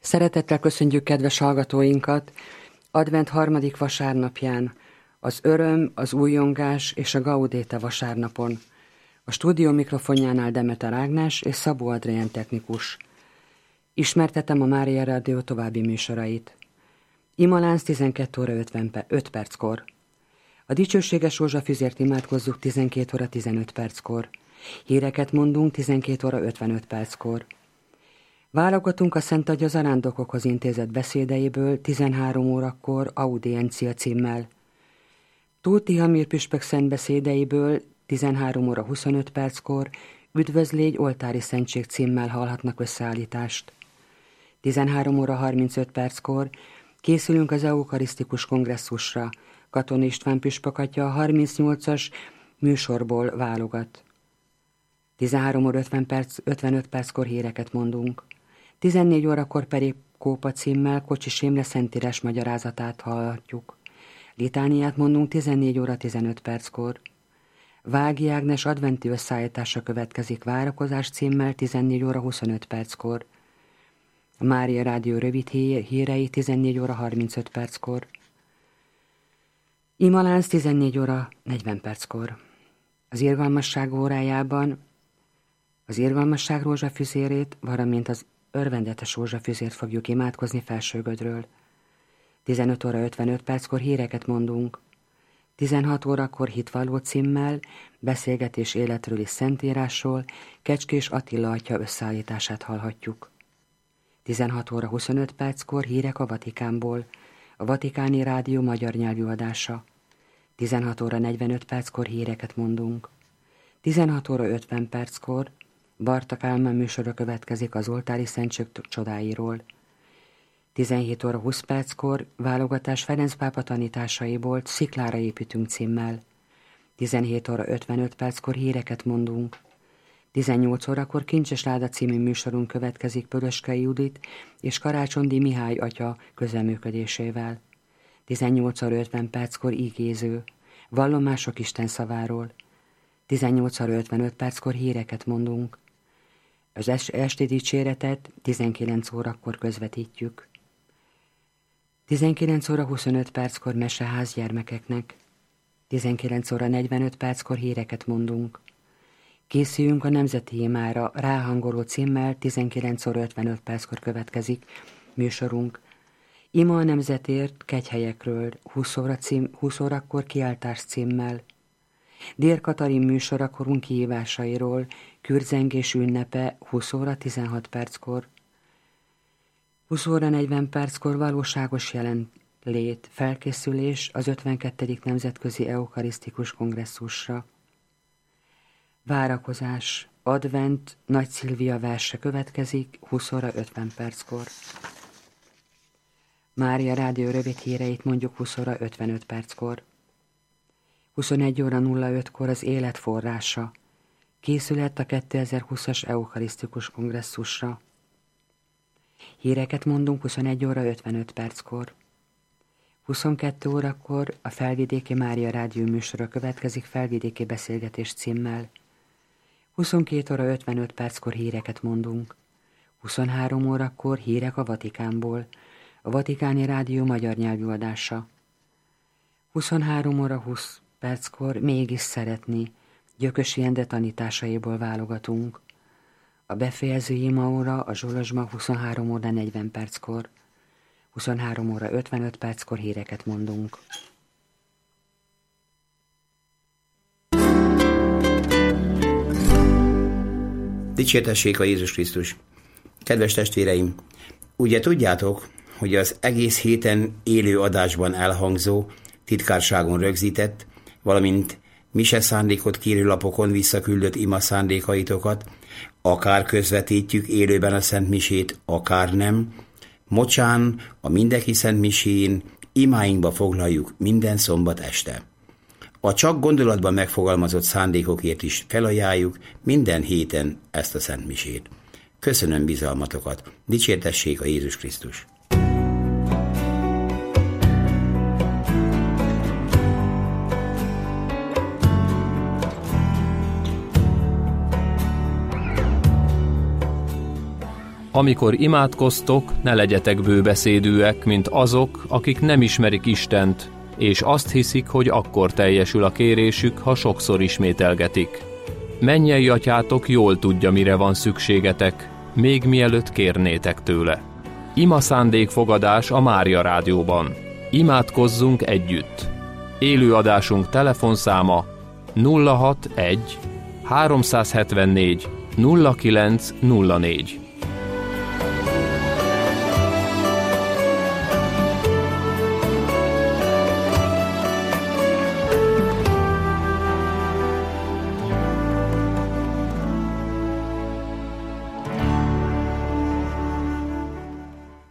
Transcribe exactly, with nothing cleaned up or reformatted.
Szeretettel köszöntjük kedves hallgatóinkat advent harmadik vasárnapján, az öröm, az újongás és a Gaudete vasárnapon. A stúdió mikrofonjánál Demeter Ágnes és Szabó Adrián technikus. Ismertetem a Mária Rádió további műsorait. Imalánc tizenkét óra öt perckor. A dicsőséges rózsafüzért imádkozzuk tizenkét óra tizenöt perckor. Híreket mondunk tizenkét óra ötvenöt perckor. Válogatunk a Szent Atya zarándokokhoz intézett beszédeiből tizenhárom órakor audiencia címmel. Tóth Tihamír püspök szent beszédeiből tizenhárom óra huszonöt perckor Üdvözlégy oltári szentség címmel hallhatnak összeállítást. tizenhárom óra harmincöt perckor készülünk az eukarisztikus kongresszusra. Katona István püspök atya a harmincnyolcas műsorból válogat. tizenhárom óra ötvenöt perckor híreket mondunk. tizennégy órakor Perikópa címmel Kocsis Imre szentírás magyarázatát hallhatjuk. Litániát mondunk tizennégy óra tizenöt perckor. Vági Ágnes adventi összeállítása következik Várakozás címmel tizennégy óra huszonöt perckor. A Mária Rádió rövid hírei tizennégy óra harmincöt perckor. Imalánc tizennégy óra negyven perckor. Az irgalmasság órájában az irgalmasság rózsafüzérét, valamint az örvendetes rózsafüzért fogjuk imádkozni Felsőgödről. tizenöt óra ötvenöt perckor híreket mondunk. tizenhat órakor hitvalló címmel, beszélgetés életről és szentírásról, Kecskés Attila atya összeállítását hallhatjuk. tizenhat óra huszonöt perckor hírek a Vatikánból, a Vatikáni Rádió magyar nyelvű adása. tizenhat óra negyvenöt perckor híreket mondunk. tizenhat óra ötven perckor Barta Kálmán műsora következik az oltári szentség csodáiról. tizenhét óra húsz perckor válogatás Ferenc pápa tanításaiból Sziklára építünk címmel. tizenhét óra ötvenöt perckor híreket mondunk. tizennyolc órakor Kincses Láda című műsorunk következik Pölöskei Judit és Karácsondi Mihály atya közreműködésével. tizennyolc óra ötven perckor ígéző, vallomások Isten szaváról. tizennyolc óra ötvenöt perckor híreket mondunk. Az esti dicséretet tizenkilenc órakor közvetítjük. tizenkilenc óra huszonöt perckor meseház gyermekeknek. tizenkilenc óra negyvenöt perckor híreket mondunk. Készüljünk a nemzeti imára ráhangoló címmel tizenkilenc óra ötvenöt perckor következik műsorunk. Ima a nemzetért kegyhelyekről húsz, óra cím, húsz órakor kiáltás címmel. Dér Katalin műsora korunk kihívásairól, Kürzengés ünnepe húsz óra tizenhat perckor. húsz óra negyven perckor valóságos jelenlét, felkészülés az ötvenkettedik nemzetközi eukarisztikus kongresszusra. Várakozás, advent, Nagy Szilvia verse következik húsz óra ötven perckor. Mária Rádió rövid híreit mondjuk húsz óra ötvenöt perckor. huszonegy óra nulla ötkor az élet forrása. Készület a kétezer-húszas eukarisztikus kongresszusra. Híreket mondunk huszonegy óra ötvenöt perckor. huszonkettő órakor a Felvidéki Mária Rádió műsora következik Felvidéki beszélgetés címmel. huszonkét óra ötvenöt perckor híreket mondunk. huszonhárom órakor hírek a Vatikánból, a Vatikáni Rádió magyar nyelvű adása. huszonhárom óra húsz perckor mégis szeretni, Gyökösi Ende tanításaiból válogatunk. A befejező imaóra a Zsolozsma huszonhárom óra negyven perckor. huszonhárom óra ötvenöt perckor híreket mondunk. Dicsértessék a Jézus Krisztus! Kedves testvéreim, ugye tudjátok, hogy az egész héten élő adásban elhangzó, titkárságon rögzített, valamint mise szándékot kérő lapokon visszaküldött ima szándékaitokat, akár közvetítjük élőben a Szent Misét, akár nem, mocsán a mindenki Szent Misén imáinkba foglaljuk minden szombat este. A csak gondolatban megfogalmazott szándékokért is felajánljuk minden héten ezt a Szent Misét. Köszönöm bizalmatokat, dicsértessék a Jézus Krisztus! Amikor imádkoztok, ne legyetek bőbeszédűek, mint azok, akik nem ismerik Istent, és azt hiszik, hogy akkor teljesül a kérésük, ha sokszor ismételgetik. Mennyei atyátok jól tudja, mire van szükségetek, még mielőtt kérnétek tőle. Ima szándékfogadás a Mária Rádióban. Imádkozzunk együtt! Élőadásunk telefonszáma nulla hatvanegy háromszázhetvennégy nulla kilenc nulla négy.